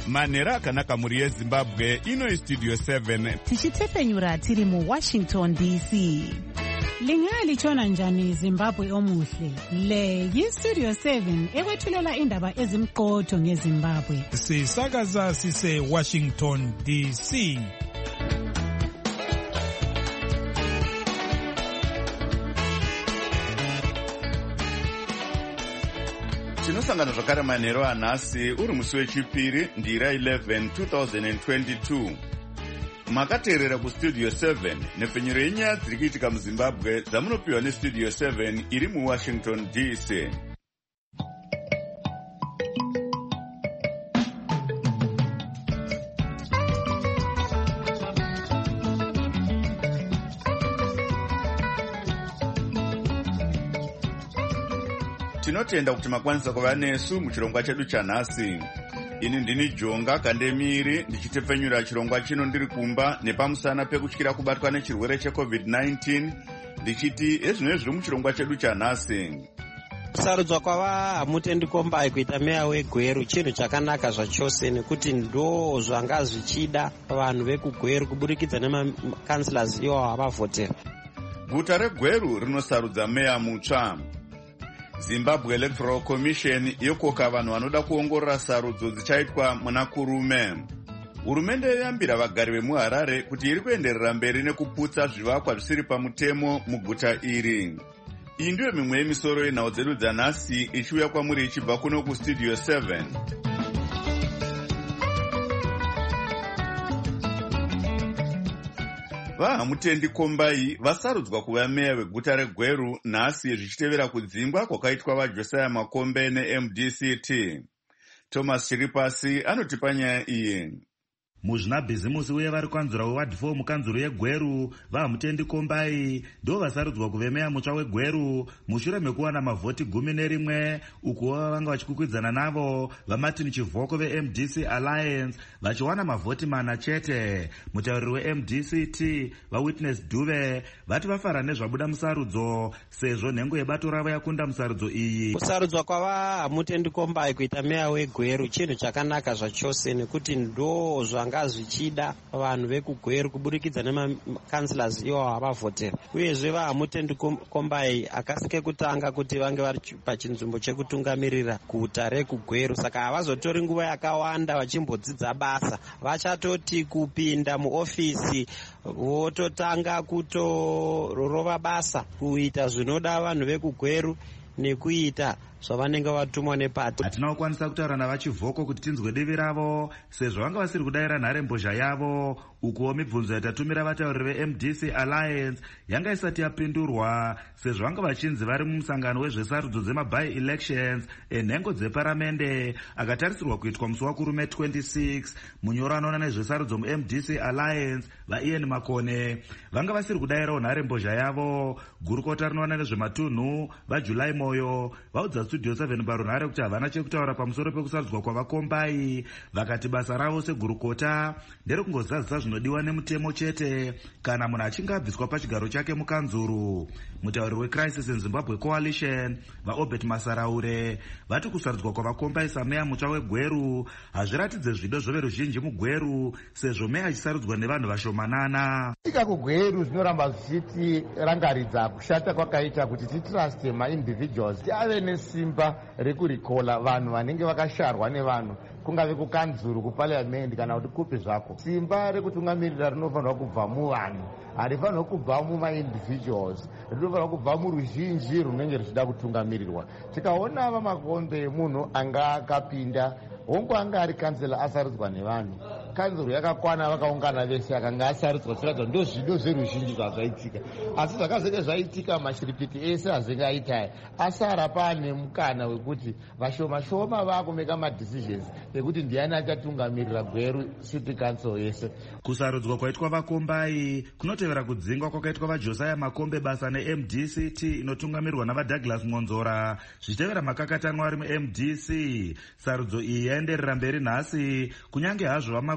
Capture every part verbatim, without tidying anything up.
manhero akanaka mhuri yezimbabwe. Ino istudio seven tichitepfenyura tiri muwashington D C. Lingalitshona njani Zimbabwe omuhle? Le yistudio seven ekwethulela indaba ezimqotho ngeZimbabwe. Sisakaza sise Washington D C. tinosangana zvakare manhero anhasi uri musi wechipiri ndira eleven twenty twenty-two. Makateerera kustudio seven nepfenyuro yenyaya dziri kuitika muzimbabwe dzamunopiwa nestudio seven iri muwashington D C. Tinotenda kuti makwanisa kuva nesu muchirongwa chedu chanhasi. Ini ndini Jonga Kandemiri ndichitepfenyura chirongwa chino ndiri kumba nepamusana pekutyira kubatwa nechirwere checovid nineteen ndichiti ezvino zviri muchirongwa chedu chanhasi. Kusarudzwa kwava Hamutendi Kombai kuita meya weGweru chinhu chakanaka zvachose nekuti ndo zvanga zvichida vanhu vekuGweru kuburikidza nemakansilas iwo havavhotera. Guta reGweru rinosarudza meya mutsva. Zimbabwe Electoral Commission yokoka vanhu vanoda kuongorora sarudzo dzichaitwa muna kurume. Hurumende yambira vagari vemuHarare kuti iri kuenderera mberi nekuputsa zvivakwa zvisiri pamutemo muguta iri. Iyi ndiyo mimwe yemisoro yenhau dzedu dzanhasi ichiuya kwamuri ichibva kuno kustudio seven. vaHamutendi Kombai vasarudzwa kuva meya weguta reGweru nhasi zvichitevera kudzingwa kwakaitwa vaJosiah Makombe neM D C T. Thomas Chiripasi anotipa nyaya iyi. Muzvinabhizimusi uye vari kwanzura wewadhi four mukanzuro yeGweru vaHamutendi Kombai ndo vasarudzwa kuve meya mutsva weGweru mushure mekuwana mavhoti gumi nerimwe uko vanga vachikwikwidzaana navo vaMartin Chivhoko veM D C Alliance vachiwana mavhoti mana chete. Mutauriri weM D C T vaWitness Duve vati vafara nezvabuda musarudzo sezvo nhengo yebato ravo yakunda musarudzo iyi. Kusarudzwa kwava Hamutendi Kombai kuita meya weGweru chinhu chakanaka zvachose nekuti ndo zvanga zvichida vanhu vekuGweru kuburikidza nemakansilas iwo havavhotera. Uyezve vaHamutendi Kombai akasike kutanga kuti vange vari pachinzvimbo chekutungamirira guta rekuGweru, saka havazotori nguva yakawanda vachimbodzidza basa. Vachatoti kupinda muofisi vototanga kutorova basa kuita zvinoda vanhu vekuGweru nekuita zvavanenge vatumwa nepati. Hatina kukwanisa kutaura navaChivhoko kuti tinzwe divi ravo sezvo vanga vasiri kudayira nharembozha yavo ukuwo mibvunzo yatatumira vatauriri veM D C Alliance yanga isati yapindurwa sezvo vanga vachinzi vari mumusangano wezvesarudzo dzemaby elections enhengo dzeparamende akatarisirwa kuitwa musi wakurume twenty-six. Munyoro anoona nezvesarudzo muM D C Alliance vaIan Makone vanga vasiri kudayirawo nharembozha yavo. Gurukota rinoona nezvematunhu vaJulai Moyo vaudza studio seven parunhare kuti havana chekutaura pamusoro pekusarudzwa kwavaKombai. Vakati basa ravo segurukota nderekungozadzisa zvinodiwa nemutemo chete kana munhu achinge abviswa pachigaro chake mukanzuru. Mutauriri weCrisis in Zimbabwe Coalition vaObert Masaraure vati kusarudzwa kwavaKombai sameya mutsva weGweru hazviratidze zvido zvoveruzhinji muGweru sezvo meya achisarudzwa nevanhu vashomanana. Tika kuGweru zvinoramba zvichiti rangaridza kushata kwakaita kuti titruste maindividuals ave nesimba rekurikola vanhu vanenge vakasharwa nevanhu kungave kukanzuru kupaliamendi kana kuti kupi zvako. Simba rekutungamirira rinofanirwa kubva muvanhu, harifanirwa kubva mumaindividuals, rinofanirwa kubva muruzhinji runenge ruchida kutungamirirwa. Tikaona vaMakombe munhu anga akapinda hongu anga ari kansela asarudzwa nevanhu, kanzuro yakakwana vakaungana vese akanga asarudzwa tiratidza ndo zvido zveruzhinji zvazvaitika. Asi zvakazenge zvaitika mashiripiti ese azenge aita asara pane mukana wekuti vashoma-shoma vakumeka madecisions ekuti ndiani achatungamirira Gweru City Council yese. Kusarudzwa kwaitwa vaKombai kunotevera kudzingwa kwakaitwa vaJosiah Makombe basa neM D C T inotungamirwa navaDouglas Ngonzora zvichitevera makakatanwa ari muM D C. Sarudzo iyi yaenderera mberi nhasi kunyange hazvo vaMakombe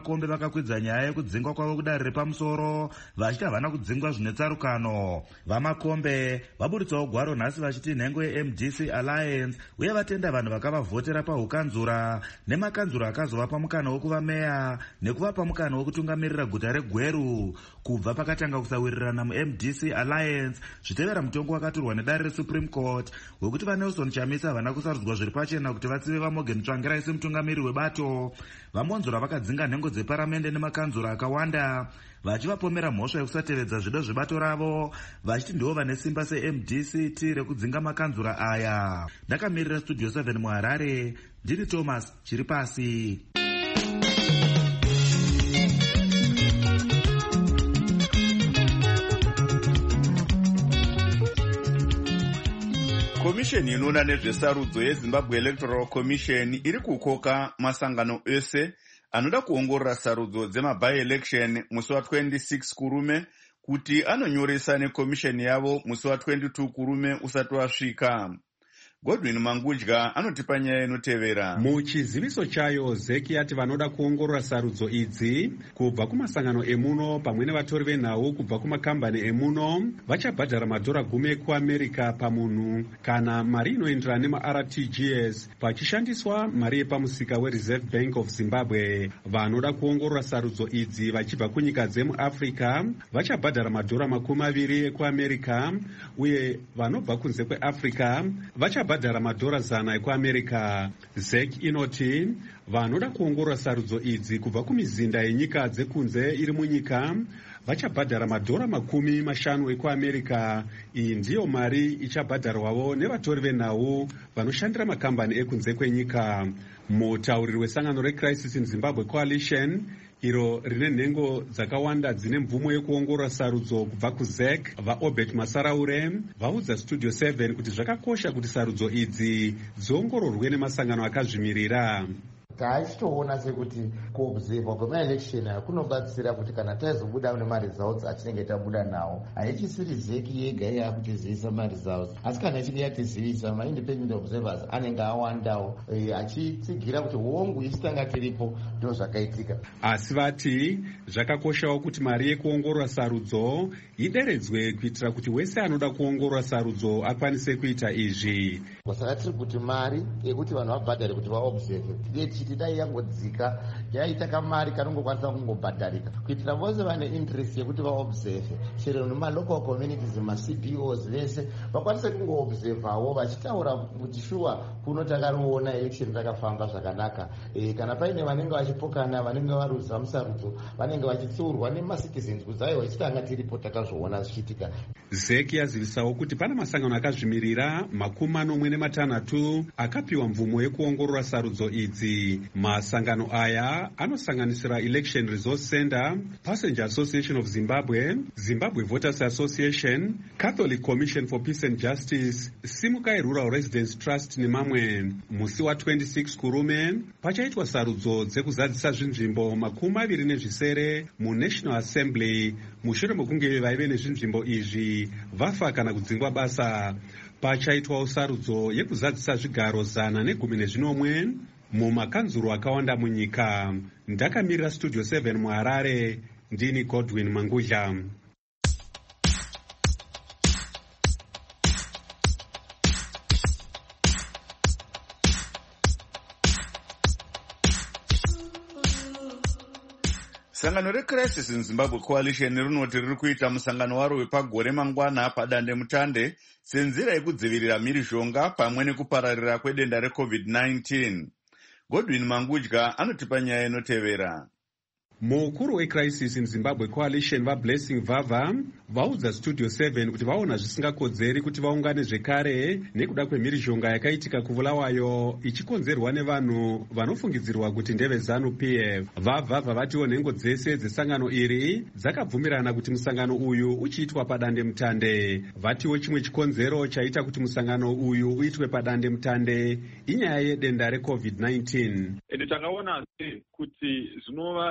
vamakombe vakakwidza nyaya yekudzingwa kwavo kudare repamusoro vachiti havana kudzingwa zvine tsarukano. Vamakombe vaburitsawo gwaro nhasi vachiti nhengo yeM D C Alliance uye vatenda vanhu vakavavhotera paukanzura nemakanzura akazovapa mukana wekuva meya nekuvapa mukana wekutungamirira guta reGweru kubva pakatanga kusawirirana muM D C Alliance zvitevera mutongo wakaturwa nedare reSupreme Court wekuti vaNelson Chamisa havana kusarudzwa zviri pachena kuti vatsive vaMorgan Tsvangirai semutungamiri webato. Vamonzora vakadzinga nhengo dzeparamende nemakanzura akawanda vachivapomera mhosva yekusatevedza zvido zvebato ravo vachiti ndivo vane simba seM D C T rekudzinga makanzura aya. Ndakamirira Studio seven muHarare, ndini Thomas Chiripasi. Komisheni inoona nezvesarudzo yeZimbabwe Electoral Commission iri kukoka masangano ese anoda kuongorora sarudzo dzema-by-election musi wa twenty-six kurume kuti anonyoresa nekomisheni yavo musi wa twenty-two kurume usati wasvika. Godwin Mangudya anotipa nyaya inotevera. Muchiziviso chayo zeki yati vanoda kuongorora sarudzo idzi kubva kumasangano emuno pamwe nevatori venhau kubva kumakambani emuno vachabhadhara madhora gumi ekuamerica pamunhu kana mari inoenderana nemaR T G S pachishandiswa mari yepamusika weReserve Bank of Zimbabwe. Vanoda kuongorora sarudzo idzi vachibva kunyika dzemuAfrica vachabhadhara madhora makumi maviri ekuamerica uye vanobva kunze kweAfrica vachabhadhara bhadhara madhora zana ekuamerica. Zek inoti vanoda kuongorora sarudzo idzi kubva kumizinda yenyika dzekunze iri munyika vachabhadhara madhora makumi mashanu ekuamerica. Iyi ndiyo mari ichabhadharwavo nevatori venhau vanoshandira makambani ekunze kwenyika. Mutauriri wesangano reCrisis in Zimbabwe Coalition iro rine nhengo dzakawanda dzine mvumo yekuongorora sarudzo kubva kuZek vaObert Masaraure vaudza Studio seven kuti zvakakosha kuti sarudzo idzi dziongororwe nemasangano akazvimirira. Taichitoona sekuti kuobserva kwemaelection kunobatsira kuti kana taizobuda nemaresults atinenge tabuda nawo haichisiri zeki yega yaakutizivisa maresults asi kana ichinge yatizivisa maindependent observers anenge awandawo achitsigira kuti hongu isitanga tiripo ndo zvakaitika. Asi vati zvakakoshawo kuti mari yekuongorora sarudzo ideredzwe kuitira kuti wese anoda kuongorora sarudzo akwanise kuita izvi. Saka tiri kuti mari yekuti vanhu vabhadhare kuti vaobserve chiti dai yangodzika yaita kamari kanongokwanisa kungobhadharika kuitira vose vane interest yekuti vaobserve chero nemalocal communities maC B Os vese vakwanise kungoobservawo vachitaura kuti shuwa kuno takariona election takafamba zvakanaka. E, kana paine vanenge vachipokana vanenge varudza musarudzo vanenge vachitsiurwa nemacitizens kuti aiwa chitanga tiripo takazvoona zvichiitika. Zeki yazivisawo kuti pana masangano akazvimirira makumi manomwe nematanhatu akapiwa mvumo yekuongorora sarudzo idzi. Masangano aya anosanganisira Election Resource Center, Passenger Association of Zimbabwe, Zimbabwe Voters Association, Catholic Commission for Peace and Justice, Simukai Rural Residence Trust nemamwe. Musi wa twenty-six kurume pachaitwa sarudzo dzekuzadzisa zvinzvimbo makumi maviri nezvisere muNational Assembly mushure mekunge vaive nezvinzvimbo izvi vafa kana kudzingwa basa. Pachaitwawo sarudzo yekuzadzisa zvigaro zana negumi nezvinomwe mumakanzuro akawanda munyika. Ndakamirira Studio seven muHarare, ndini Godwin Mangudya. Sangano reCrisis in Zimbabwe Coalition rinoti riri kuita musangano waro wepagore mangwana padande mutande senzira yekudzivirira mhirizhonga pamwe nekupararira kwedenda reCovid nineteen. Godwin Mangudya anotipa nyaya inotevera. Mukuru weCrisis in Zimbabwe Coalition vaBlessing Vava vaudza Studio seven kuti vaona zvisingakodzeri kuti vaungane zvekare nekuda kwemhirizhonga yakaitika kuvulawayo ichikonzerwa nevanhu vanofungidzirwa kuti ndeve ZANU P F. Vavha vatiwo nhengo dzese dzesangano iri dzakabvumirana kuti musangano uyu uchiitwa padande mutande. Vatiwo chimwe chikonzero chaita kuti musangano uyu uitwe padande mutande inyaya yedenda reCovid nineteen. Ende takaona kuti zvinova zviri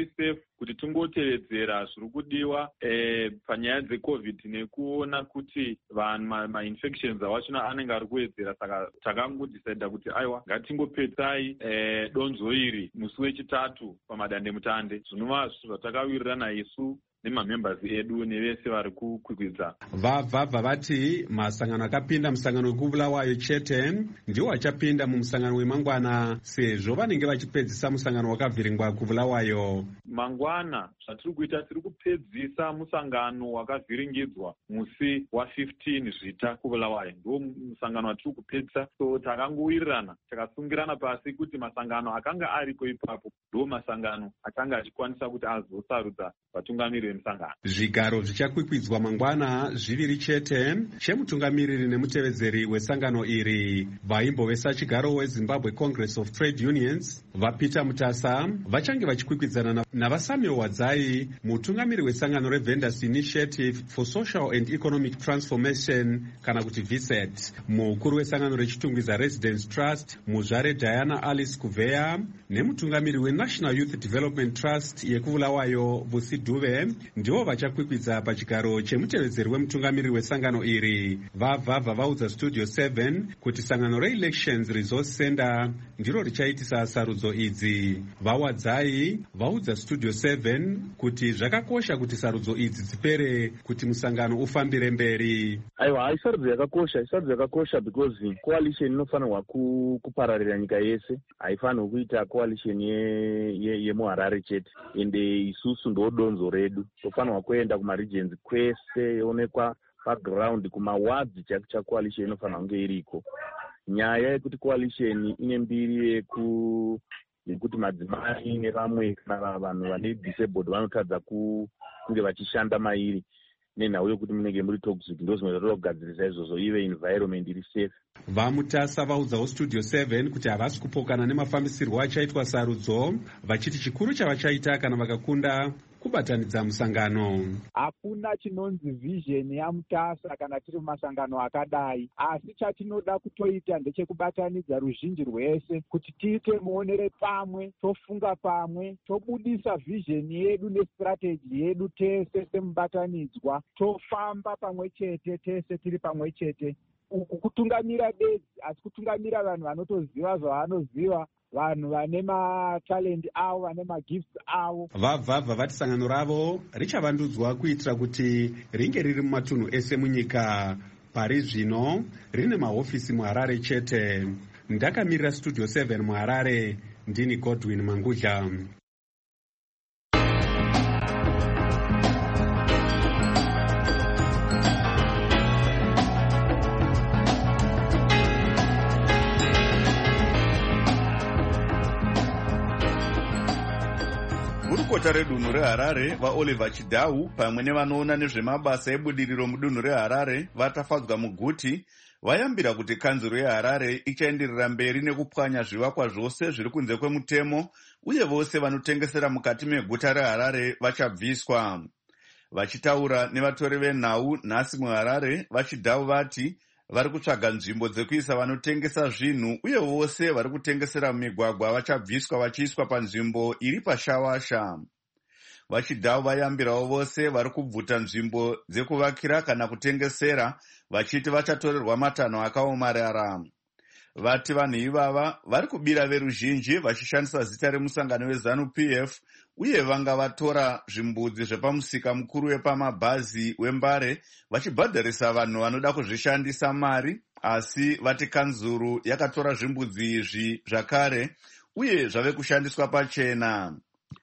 safe, kuti tingotevedzera zviri kudiwa eh, panyaya dzecovid nekuona kuti vanhu mainfections awachona anenge ari kuwedzera. Saka takangodecida kuti aiwa ngatingopedzai eh, donzo iri musi wechitatu pamadandemutande, zvinova zvinhu zvatakawirirana isu nemamembers edu nevese vari kukwikwidza. Vabva vati masangano akapinda musangano wekubulawayo chete ndiwo achapinda mumusangano wemangwana, sezvo vanenge vachipedzisa musangano wakavhiringwa kubulawayo. Mangwana zvatiri kuita, tiri kupedzisa musangano wakavhiringidzwa musi wa15 zvita kubulawayo, ndo musangano watiri kupedzisa. So takangowirirana takasungirana pasi kuti masangano akanga ariko ipapo ndo masangano akanga achikwanisa kuti azosarudza vatungamiriri vemusangano. Zvigaro zvichakwikwidzwa mangwana zviviri chete, chemutungamiriri nemutevedzeri wesangano iri. Vaimbovesa chigaro weZimbabwe Congress of Trade Unions vaPeter Mutasa vachange vachikwikwidza navaSamuel Wadzai, mutungamiri wesangano reVendors Initiative for Social and Economic Transformation kana kuti V S E T, mukuru wesangano rechitungwiza Residence Trust muzvare Diana Alice Kuveya nemutungamiri weNational Youth Development Trust yekubulawayo Vusi Duve ndivo vachakwikwidza pachigaro chemutevedzeri wemutungamiri wesangano iri. Vabva vaudza Studio seven kuti sangano reElections Resource Center ndiro richaitisa sarudzo idzi. Vawadzai vaudza Studio seven kuti zvakakosha kuti sarudzo idzi dzipere kuti musangano ufambire mberi. Aiwa, aisarudzo yakakosha, isarudzo yakakosha because coalition inofanirwa kupararira nyika yese, haifanirwi kuita coalition yemuHarare ye, ye chete, ende isusu ndo donzo redu, tofanirwa kuenda kumaregions kwese yoonekwa paground kumawards chaku cha coalition inofanirwa kunge iriko. Nyaya yekuti coalition ine mbiri yeku yekuti madzimai nevamwe kana vanhu vane disabled vanotadza kunge vachishanda mairi nenhau yokuti munenge muri toxic, ndo zvimwe zvatinoda kugadzirisa izvozvo ive environment iri safe. VaMutasa vaudzawo Studio seven kuti havasi kupokana nemafambisirwo achaitwa sarudzo, vachiti chikuru chavachaita kana vakakunda kubatanidza musangano. Hakuna chinonzi vision yaMutasa kana tiri mumasangano akadai, asi chatinoda kutoita ndechekubatanidza ruzhinji rwese kuti tiite muonere pamwe, tofunga pamwe, tobudisa vision yedu nestrategy yedu tese semubatanidzwa, tofamba pamwe chete tese tiri pamwe chete. Uku kutungamira bedzi, asi kutungamira vanhu vanotoziva zvavanoziva, vanhu vane matalent avo, vane magifts avo. Vabva vati sangano ravo richavandudzwa kuitira kuti ringe riri mumatunhu ese munyika. Pari zvino rine mahofisi muHarare chete. Ndakamirira Studio seven muHarare, ndini Godwin Mangudla. Gurukota redunhu reHarare vaOliver Chidau pamwe nevanoona nezvemabasa ebudiriro mudunhu reHarare vatafadzwa muguti vayambira kuti kanzuro yeHarare ichaenderera mberi nekupwanya zvivakwa zvose zviri kunze kwemutemo uye vose vanotengesera mukati meguta reHarare vachabviswa. Vachitaura nevatori venhau nhasi muHarare, vaChidau vati vari kutsvaga nzvimbo dzekuisa vanotengesa zvinhu uye vose vari kutengesera mumigwagwa vachabviswa vachiiswa panzvimbo iri pashawasha. VaChidau vayambirawo vose vari kubvuta nzvimbo dzekuvakira kana kutengesera vachiti vachatorerwa matanho akaomarara. Vati vanhu ivava vari kubira veruzhinji vachishandisa zita remusangano weZanu P F uye vanga vatora zvimbudzi zvepamusika mukuru wepamabhazi wembare vachibhadharisa vanhu vanoda kuzvishandisa mari, asi vati kanzuru yakatora zvimbudzi izvi zvakare uye zvave kushandiswa pachena.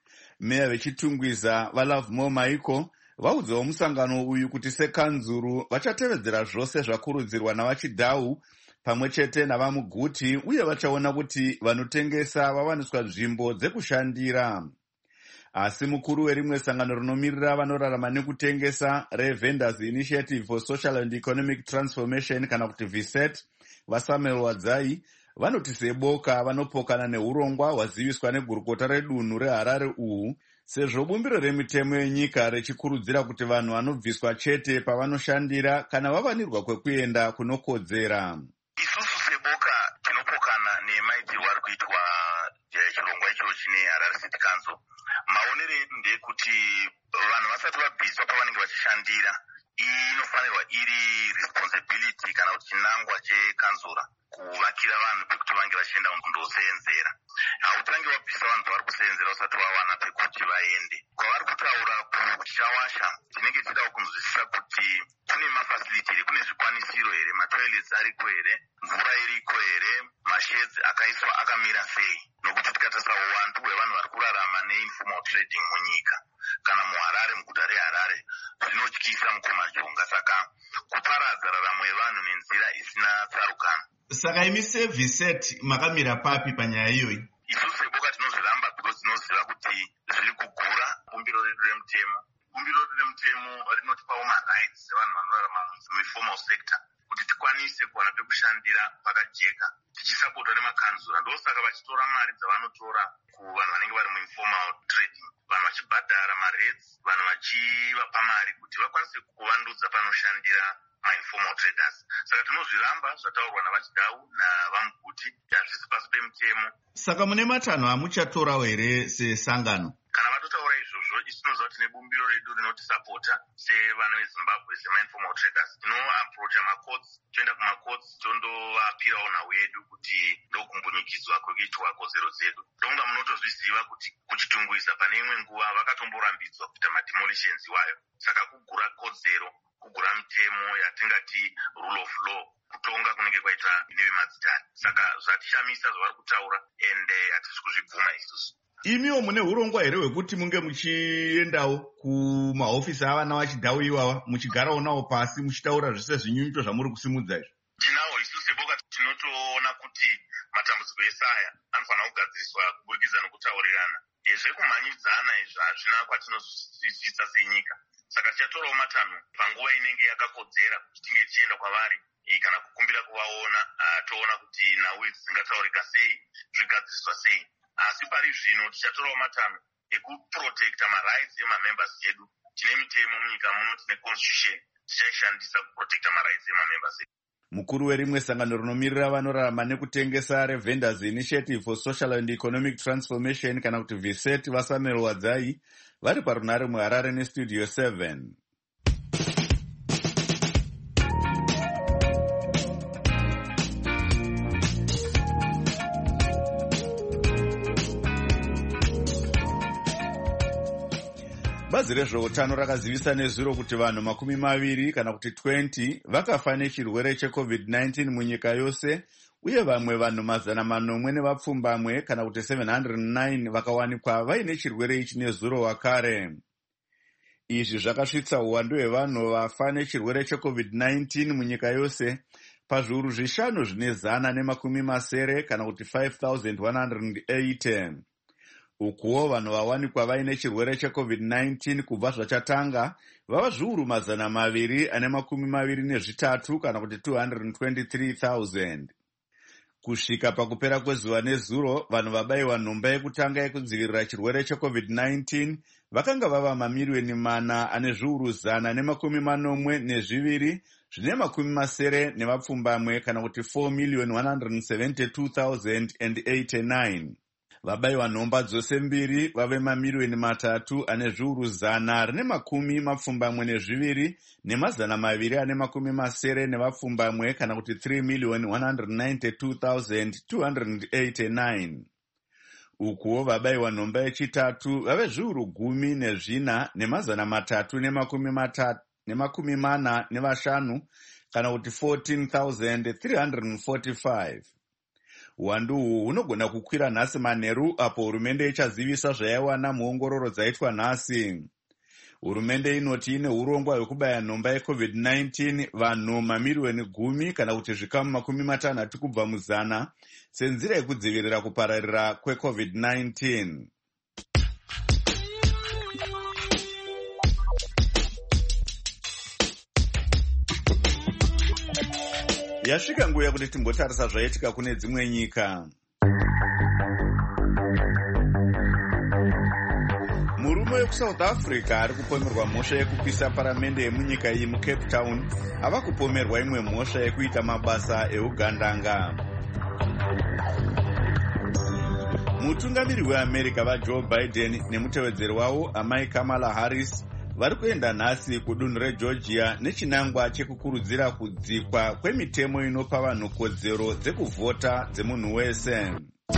Meya vechitungwiza vaLovemore Michael vaudzawo musangano uyu kuti sekanzuru vachatevedzera zvose zvakurudzirwa navaChidau pamwe chete navamuguti uye vachaona kuti vanotengesa vawaniswa nzvimbo dzekushandira. Asi mukuru werimwe sangano rinomirira vanorarama nekutengesa reVendors Initiative for Social and Economic Transformation kana kuti V S E T vaSamuel Wadzai vanoti seboka vanopokana neurongwa hwaziviswa negurukota redunhu reHarare uhu, sezvo bumbiro remitemo yenyika rechikurudzira kuti vanhu vanobviswa chete pavanoshandira kana vavanirwa kwekuenda kunokodzera. Isusu seboka tinopokana nemaitirwo ari kuitwa chirongwa icho chine Harare City Council. Maonero pavanenge vachishandira. Iyi inofanirwa iri responsibility kana kuti chinangwa chekanzura kuvakira vanhu pekuti vange vachienda kundosenzera. Hautange wabvisa vanhu pavari kusenzera usati vawana pekuti vaende. Kwavari kutaura kushawasha tinenge tichidawo kunzwisisa kuti kune mafacility here, kune zvikwanisiro here, matoilets ariko here, mvura iriko here, masheds akaiswa akamira sei. Nokuti tikatarisa uwandu hwevanhu vari kurarama neinformal trading munyika kana muHarare, muguta reHarare, zvinotyisa mukomajonga. Saka kuparadza raramo yevanhu nenzira isina tsarukano. Saka imi seVset makamira papi panyaya iyoyi? Isu seboka tinozviramba because tinoziva kuti zviri kugura bumbiro redu remutemo. Bumbiro redu remutemo rinotipawo marights evanhu vanorarama muinformal sector kuti tikwanise kuwana pekushandira pakajeka tichisapotwa nemakanzura. Ndosaka vachitora mari dzavanotora kuvanhu vanenge vari muinformal trading, vanhu vachibhadhara marates, vanhu vachivapa mari kuti vakwanise kuvandudza panoshandira mainformal traders. Saka tinozviramba zvataurwa navachidau navamuguti hazvisi pasi pemutemo. Saka mune matanho amuchatorawo here sesangano? Kana vatotaura izvozvo, isu tinoziva kuti nebumbiiro redu rinotisapota sevana veZimbabwe semainformal traders. Tinoaprocha macourts, toenda kumacourts tondovapirawo nhau yedu kuti ndokumbunyikidzwa kwekuitwa kodzero dzedu. Ndonga munotozviziva kuti kuchitunguisa pane imwe nguva vakatomborambidzwa kuita mademolitions iwayo. Saka kugura kodzero, kugura mitemo yatingati rule of law, kutonga kunenge kwaita nevemadzitani. Saka zvatishamisa zvavari kutaura ende hatisi kuzvibvuma isusu. Imiwo mune urongwa here hwekuti munge muchiendawo kumahofisi avana vachidhau ivava muchigarawo nawo pasi muchitaura zvese zvinyunyuto zvamuri kusimudza izvo? Tinawo isu seboka tinotoona kuti matambudziko ese aya anofanira kugadziriswa kuburikidza nokutaurirana. Zvekumhanyidzana izvi hazvina kwatinozvisvitsa senyika. Saka tichatorawo matanho panguva inenge yakakodzera kuti tinge tichienda kwavari kana kukumbira kuvaona, toona kuti nhau idzi dzingataurika sei, zvigadziriswa sei. Asi pari zvino tichatorawo matanho ekuprotecta marights emamembers edu. Tine mitemo munyika muno, tine constitution, tichaishandisa kuprotecta marights emamembers edu. Mukuru werimwe sangano rinomirira vanorarama nekutengesa reVendors Initiative for Social and Economic Transformation kana kuti VSET Vasamuel Wadzai vari parunare muHarare nestudio seven. Bazi rezveutano rakazivisa nezuro kuti vanhu makumi maviri kana kuti twenty vakafa nechirwere checovid nineteen munyika yose, uye vamwe vanhu mazana manomwe nevapfumbamwe kana kuti seven hundred nine vakawanikwa vaine chirwere ichi nezuro wakare. Izvi zvakasvitsa uwandu hwevanhu vafa nechirwere checovid nineteen munyika yose pazviuru zvishanu zvine zana nemakumi masere kana kuti five thousand one hundred eighty. Ukuwo vanhu vawanikwa vaine chirwere checovid nineteen kubva zvachatanga vava zviuru mazana maviri ane makumi maviri nezvitatu kana kuti two hundred twenty-three thousand. Kusvika pakupera kwezuva nezuro, vanhu vabayiwa nhomba yekutanga yekudzivirira chirwere checovid nineteen vakanga vava mamiliyoni mana ane zviuru zana nemakumi manomwe nezviviri zvine makumi masere nevapfumbamwe kana kuti four million one hundred seventy-two thousand eighty-nine. Vabayiwa nhomba dzose mbiri vave mamiliyoni matatu ane zviuru zana rine makumi mapfumbamwe nezviviri nemazana maviri ane makumi masere nevapfumbamwe kana kuti three million one hundred ninety-two thousand two hundred eighty-nine. Ukuwo vabayiwa nhomba yechitatu vave zviuru gumi nezvina nemazana matatu nemakumi matatu nemakumi mana nevashanu kana kuti fourteen thousand three hundred forty-five. Uwandu uhu hunogona kukwira nhasi manheru apo hurumende ichazivisa zvaiwana muongororo dzaitwa nhasi. Hurumende inoti ine urongwa hwekubaya nhomba yecovid nineteen vanhu mamiliyoni gumi kana kuti zvikamu makumi matanhatu kubva muzana senzira yekudzivirira kupararira kwecovid nineteen. Yasvika nguva yekuti timbotarisa zvaitika kune dzimwe nyika. Murume wekusouth Africa ari kupomerwa mhosva yekupisa paramende yemunyika iyi muCape Town ava kupomerwa imwe mhosva yekuita mabasa eugandanga. Mutungamiri weAmerica vaJoe Biden nemutevedzeri wavo amai Kamala Harris vari kuenda nhasi kudunhu regeorgia nechinangwa chekukurudzira kudzikwa kwemitemo inopa vanhu kodzero dzekuvhota dzemunhu wese.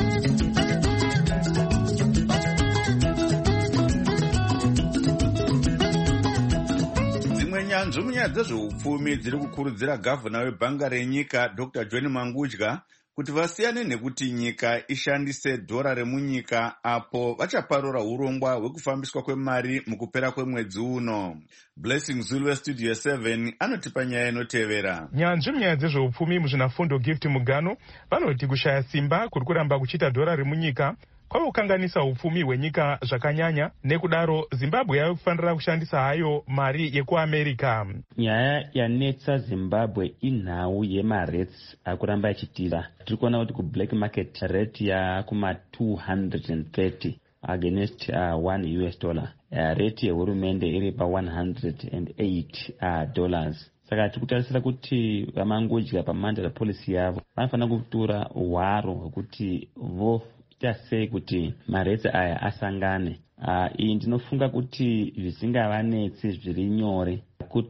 Dzimwe nyanzvi munyaya dzezveupfumi dziri kukurudzira gavhana webhanga renyika Dr John Mangudya kuti vasiyane nekuti nyika ishandise dhora remunyika apo vachaparura urongwa hwekufambiswa kwemari mukupera kwemwedzi uno. Blessing Zulu Studio seven anotipa nyaya inotevera. Nyanzvi munyaya dzezveupfumi muzvinafundo Gift Mugano vanoti kushaya simba kuri kuramba kuchita dhora remunyika kwava kukanganisa upfumi hwenyika zvakanyanya, nekudaro Zimbabwe yava kufanira kushandisa hayo mari yekuAmerica. Nyaya yanetsa Zimbabwe inhau yemarates akuramba achitira. Tiri kuona kuti kublack market rate yakuma two hundred thirty against uh, one U S dollar. Uh, rate yehurumende iri pa one hundred eight uh, dollars. Saka tiri kutarisira kuti Mangudya pamandara policy yavo vanofanira kutora hwaro hwekuti vo sei kuti maretsi aya asangane. Uh, iyi ndinofunga kuti zvisingavanetsi zviri nyore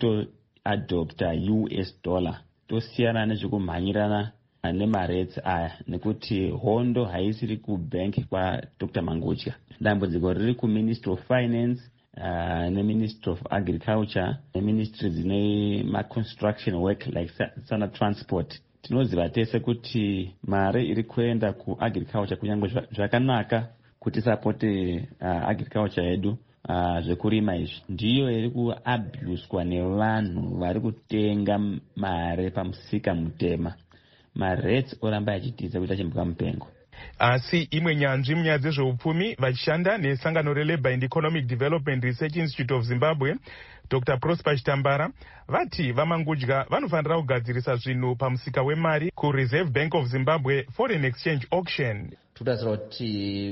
kutoadopta U S dollar tosiyana nezvekumhanyirana nemaretsi aya, nekuti hondo haisiri kubank kwa Dr Mangudya. Dambudziko riri kuMinistry of Finance uh, neMinistry of Agriculture neministry dzine maconstruction work like sana transport. Tinoziva tese kuti mare iri kuenda kuagriculture kunyange zvakanaka kuti sapote uh, agriculture yedu uh, zvekurima izvi ndiyo iri kuabuswa nevanhu vari kutenga mare pamusika mutema. Marets oramba achitiza kuita chimbuka mupengo. Asi imwe nyanzvi munyaya dzezveupfumi vachishanda nesangano reLabour and Economic Development Research Institute of Zimbabwe Dr Prosper Chitambara vati vaMangudya vanofanira kugadzirisa zvinhu pamusika wemari kuReserve Bank of Zimbabwe Foreign Exchange Auction. Tutasira kuti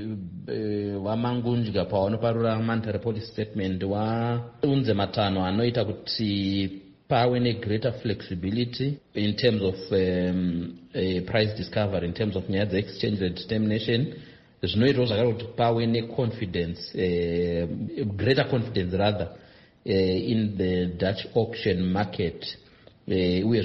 vaMangudya pavanoparura mandatory policy statement waunze matano anoita kuti pave negreater flexibility in terms of um, uh, price discovery, in terms of nyaya dzeexchange rate determination. Zvinoitawo zvakare kuti pave neconfidence, uh, greater confidence rather, uh, in the Dutch auction market, uye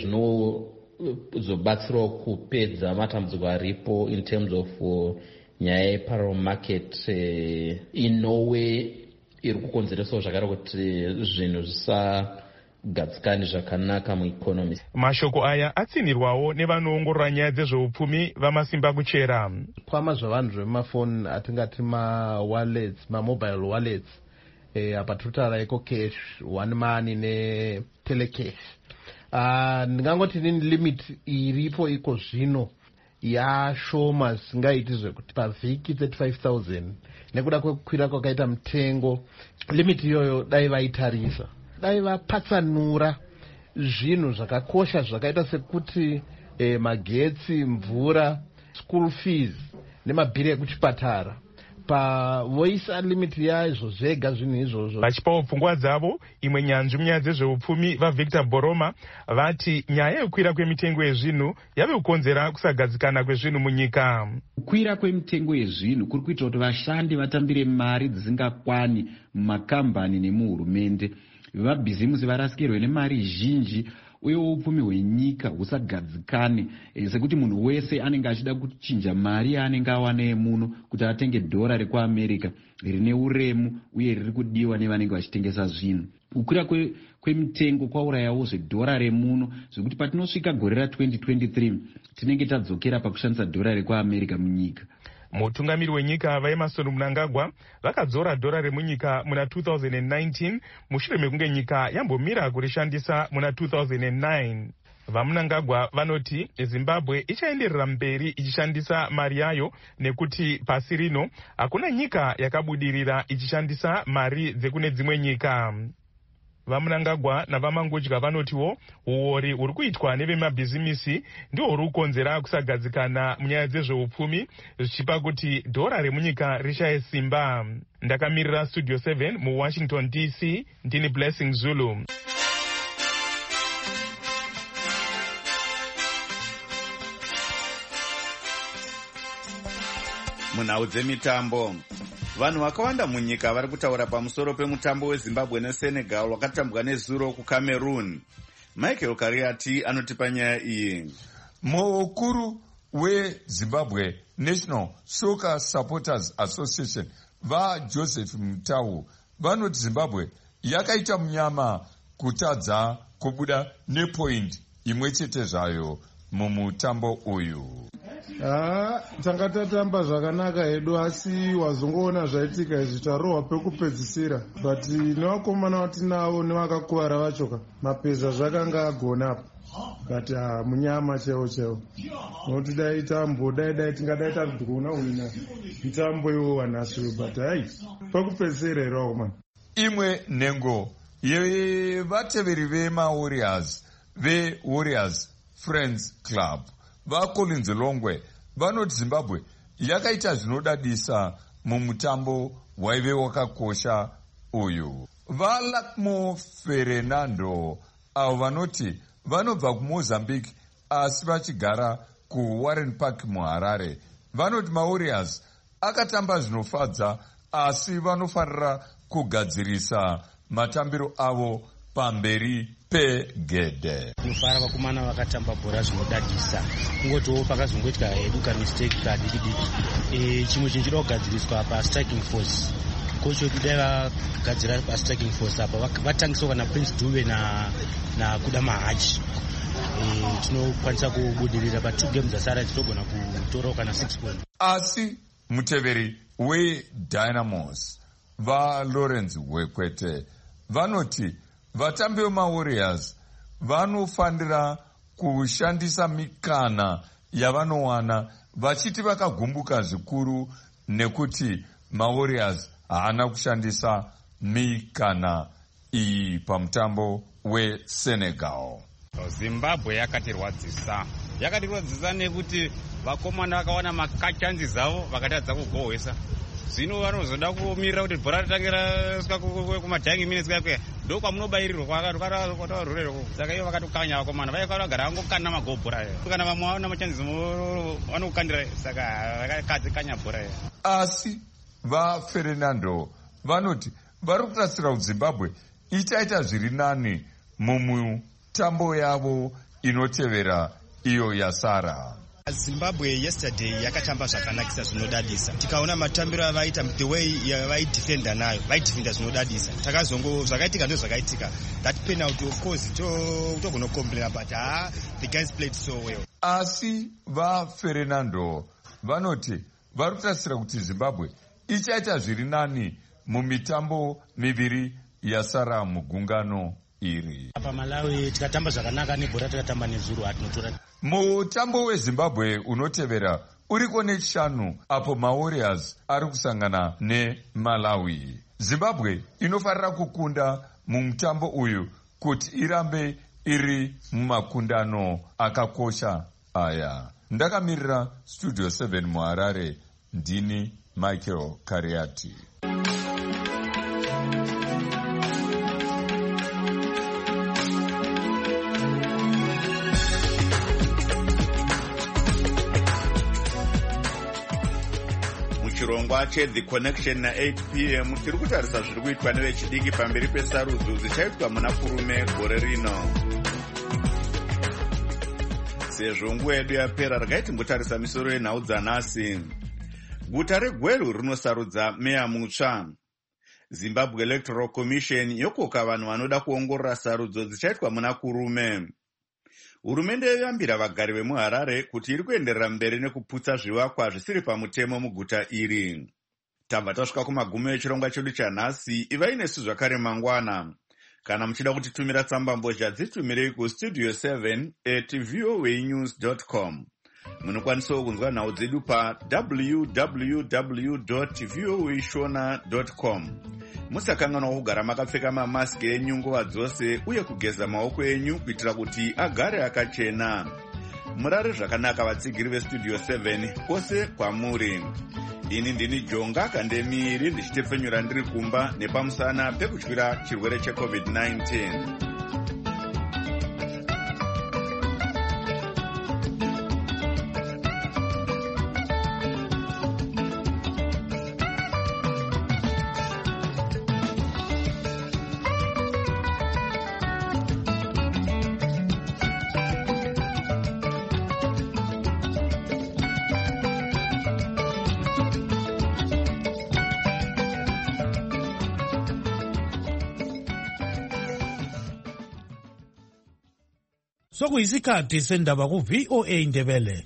zvinozobatsirawo kupedza matambudziko aripo in terms of uh, nyaya yeparallel market uh, in Norway iri kukonzeresawo zvakare kuti zvinhu zvisa gadzikani zvakanaka mueconomy. Mashoko aya atsinirwawo nevanoongorora nyaya dzezveupfumi vamasimba kuchera. Kwama zvavanhu zvemafoni atingati mawallets, mamobile wallets, eh, apa totara eko cash, one money netelecash. Uh, ndingangoti nini limit iripo iko zvino yashoma singaiti zvekuti pavhiki thirty-five thousand nekuda kwekukwira kwakaita mutengo. Limit iyoyo dai vaitarisa, dai vapatsanura zvinhu zvakakosha zvakaita sekuti eh, magetsi, mvura, school fees nemabhiri ekuchipatara pavoisa limit yazvo zvega zvinhu izvozvo. Vachipawo pfungwa dzavo imwe nyanzvi munyaya dzezveupfumi vaVictor Boroma vati nyaya yekukwira kwemitengo yezvinhu yave kukonzera kusagadzikana kwezvinhu munyika. Kukwira kwemitengo yezvinhu kuri kuita kuti vashandi vatambire mari dzisingakwani mumakambani nemuhurumende. Vabhizimusi varasikirwe nemari zhinji uye upfumi hwenyika husagadzikane, e, sekuti munhu wese anenge achida kuchinja mari yaanenge awana yemuno kuti atenge dhora rekuAmerica rine uremu uye riri kudiwa nevanenge vachitengesa zvinhu. Kukwira kwe, kwemitengo kwaurayawo zvedhora remuno zvekuti patinosvika gore ra-twenty twenty-three tinenge tadzokera pakushandisa dhora rekuAmerica munyika. Mutungamiri wenyika vaEmmerson Mnangagwa vakadzora dhora remunyika muna two thousand nineteen mushure mekunge nyika yambomira kurishandisa muna two thousand nine. VaMnangagwa vanoti Zimbabwe ichaenderera mberi ichishandisa mari yayo nekuti pasi rino hakuna nyika yakabudirira ichishandisa mari dzekune dzimwe nyika. VaMnangagwa navaMangudya vanotiwo uori uri kuitwa nevemabhizimisi ndiwo uri kukonzera kusagadzikana munyaya dzezveupfumi zvichipa kuti dhora remunyika rishaye simba. Ndakamirira Studio seven muWashington D C, ndini Blessing Zulu. Munhau dzemitambo, vanhu vakawanda munyika vari kutaura pamusoro pemutambo wezimbabwe nesenegal wakatambwa nezuro kucameroon. Michael Kariati anotipa nyaya iyi. Mukuru weZimbabwe National Soccer Supporters Association vaJoseph Mutau vanoti Zimbabwe yakaita munyama kutadza kubuda nepoint imwe chete zvayo mumutambo uyu. Ah, tanga tatamba zvakanaka hedu asi wazongoona zvaitika izvi tarohwa pekupedzisira, but nevakomana vatinavo nevakakuvara vachoka mapeza zvakanga agona apa, but uh, munyama cheo cheo nokuti dai tambo dai dai tingadai tati kuona wina mitambo iwo wanhasi, but hai pekupedzisira here vakomana. Imwe nhengo yevateveri vemawarriors vewarriors Friends Club vaCollins Longwe vanoti Zimbabwe yakaita zvinodadisa mumutambo waive wakakosha uyu. VaLakmo Fernando avo vanoti vanobva kuMozambique asi vachigara kuWarren Park muHarare vanoti maWarriors akatamba zvinofadza asi vanofanira kugadzirisa matambiro avo pamberi pegedhe. Tinofara vakomana vakatamba bhora zvinodadisa, kungotiwo pakazongoitika hedu kamistake kadiki diki. E, chimwe chinhu chinoda kugadziriswa pastriking force. Kocho kudai vagadzira pastriking force apa vatangisawo kana Prince Dube na na Kuda Mahachi. E, tinokwanisa kubudirira pa two games asara tinogona kutorawo kana six points. Asi muteveri weDynamos vaLawrence Wekwete vanoti vatambi vemaWarriors vanofanira kushandisa mikana yavanowana vachiti vakagumbuka zvikuru nekuti maWarriors haana kushandisa mikana iyi pamutambo weSenegal. Zimbabwe yakatirwadzisa yakatirwadzisa nekuti vakomana vakawana makachanzi zavo vakatadza kugohwesa. Zvino vanozoda kumirira kuti bhora ritangira saka kumadhangi minutes kakwe ndo kwamunobairirwa kwakarorero. Saka iyo vakatokanya vakomana vaikagara vangokana magobhora kana vamwe vaona machanzi vanokukandira saka vakakadzikanya bhora. Asi vaFernando vanoti vari kutasira kuti Zimbabwe ichaita zviri nani mumutambo yavo inotevera iyo yasara. Zimbabwe yesterday yakatamba zvakanakisa zvinodadisa. Tikaona matambiro avaita, the way yavaidefenda nayo vaidefenda zvinodadisa. Takazongo zvakaitika ndo zvakaitika. That penalty of course togona kucomplain, but ah, the guys played so well. Asi vaFernando vanoti vari kutasira kuti Zimbabwe ichaita zviri nani mumitambo miviri yasara mugungano iri. Apa Malawi tikatamba zvakanaka nebhora tikatamba nezuro atinotora. Mutambo weZimbabwe unotevera uriko nechishanu apo maWarriors ari kusangana neMalawi. Zimbabwe inofarira kukunda mumutambo uyu kuti irambe iri mumakundano akakosha aya. Ndakamirira Studio seven muHarare, ndini Michael Kariati. Chirongwa cheThe Connection na eight p m tiri kutarisa zviri kuitwa nevechidiki pamberi pesarudzo dzichaitwa muna kurume gore rino. Sezvo nguva yedu yapera regai timbotarisa misoro yenhau dzanhasi. Guta reGweru rinosarudza meya mutsva. Zimbabwe Electoral Commission yokoka vanhu vanoda kuongorora sarudzo dzichaitwa muna kurume. Hurumende yayambira vagari vemuHarare kuti iri kuenderera mberi nekuputsa zvivakwa zvisiri pamutemo muguta iri. Tabva tasvika kumagumo echirongwa chedu chanhasi. Ivai nesu zvakare mangwana. Kana muchida kutitumira tsamba mbozha dzitumirei kustudio seven at voanews dot com. Munokwanisawo kunzwa nhau dzedu pa w w w dot voashona dot com. Musakanganwa kugara makapfeka mamaski enyu nguva dzose uye kugeza maoko enyu kuitira kuti agare akachena. Murare zvakanaka vatsigiri vestudio seven kwose kwamuri. Ini ndini Jonga Kandemiri ndichitepfenyura ndiri kumba nepamusana pekutyira chirwere checovid nineteen. sokuyisikhathi sendaba ku-V O A Ndebele.